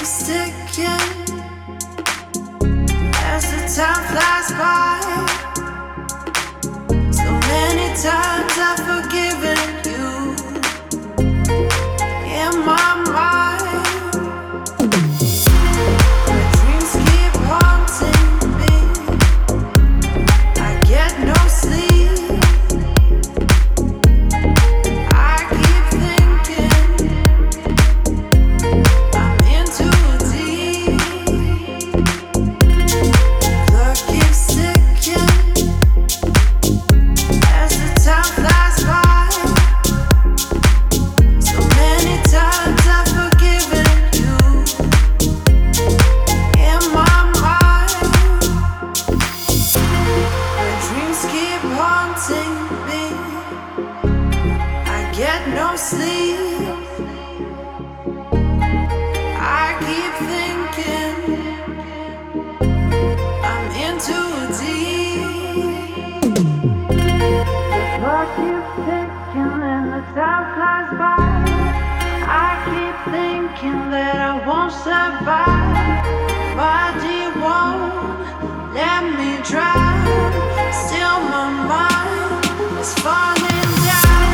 keeps ticking as the time flies by. So many times I've forgiven you in my mind. My dreams keep haunting me. I get no sleep. I keep thinking I'm in too deep. Clock keeps ticking as the time flies by. So many times I've forgiven you in my mind. My dreams keep haunting me. I get no sleep. I keep thinking I'm in too deep. The clock keeps ticking and the time flies by. I keep thinking that I won't survive. Body won't let me drown. Still my mind is falling down.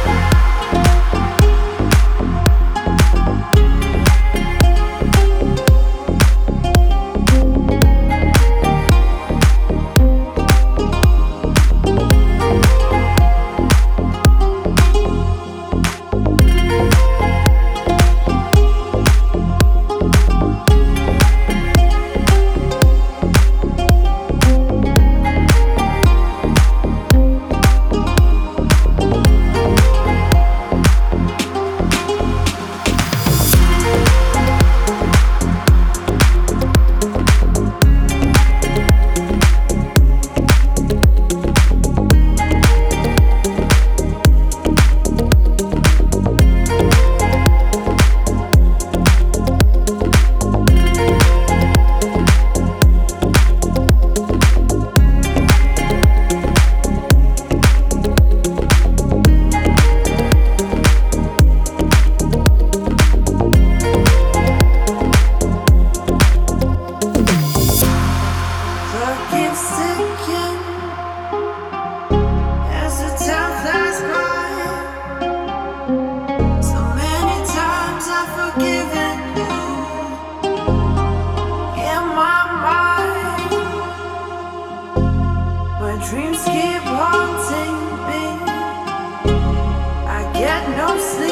Clock keeps ticking as the time flies by. So many times I've forgiven you in my mind. My dreams keep haunting me. I get no sleep.